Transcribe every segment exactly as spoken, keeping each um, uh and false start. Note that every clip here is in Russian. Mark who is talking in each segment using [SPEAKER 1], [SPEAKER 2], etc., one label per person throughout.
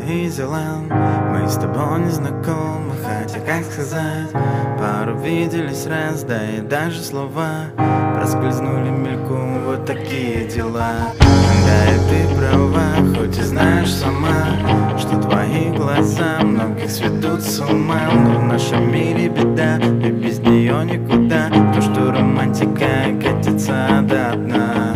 [SPEAKER 1] Изилэн. Мы с тобой не знакомы, хотя как сказать, пару виделись раз, да и даже слова проскользнули мельком, вот такие дела. Да и ты права, хоть и знаешь сама, что твои глаза многих сведут с ума. Но в нашем мире беда, и без нее никуда, то, что романтика катится до дна.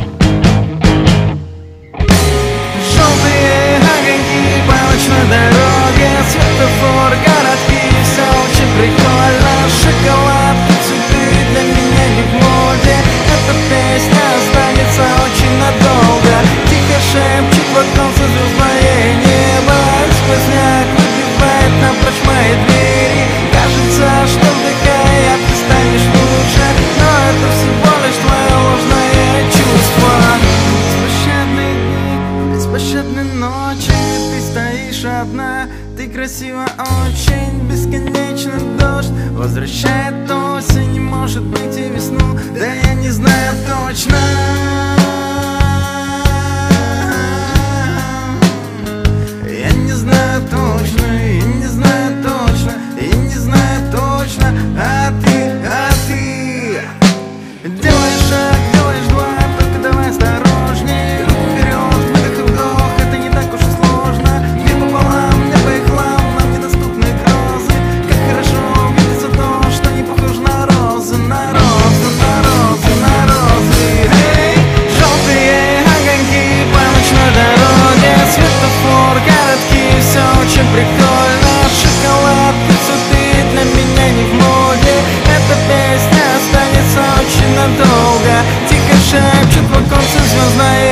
[SPEAKER 1] Желтые огоньки по ночной дороге, светофор, городки, все очень прикольно. Шоколадки, цветы для меня не в моде, эта песня останется очень надолго. Тихо шепчет в оконце звездное небо, сквозняк выбивает напрочь мои двери. Кажется, что вдыхая ты станешь лучше, но это всего лишь твое ложное чувство. Беспощадные дни, беспощадные ночи, ты стоишь одна, ты красива очень. Бесконечный дождь возвращает осень, может быть и весну, да я не знаю точно. Я не знаю точно, я не знаю точно, я не знаю точно, а ты, а ты делаешь шаг, делаешь два, только давай осторожней. Руку вперед, выдох и вдох, это не так уж и сложно. Мир пополам, небо и хлам, нам недоступны грозы. Как хорошо видится то, что не похоже на розы, на розы, на розы, на розы. Эй, желтые огоньки по ночной дороге, светофор, городки, все очень прикольно. Шоколадки, цветы для меня не в моде, эта песня останется очень надолго. Тихо шепчет в оконце звездное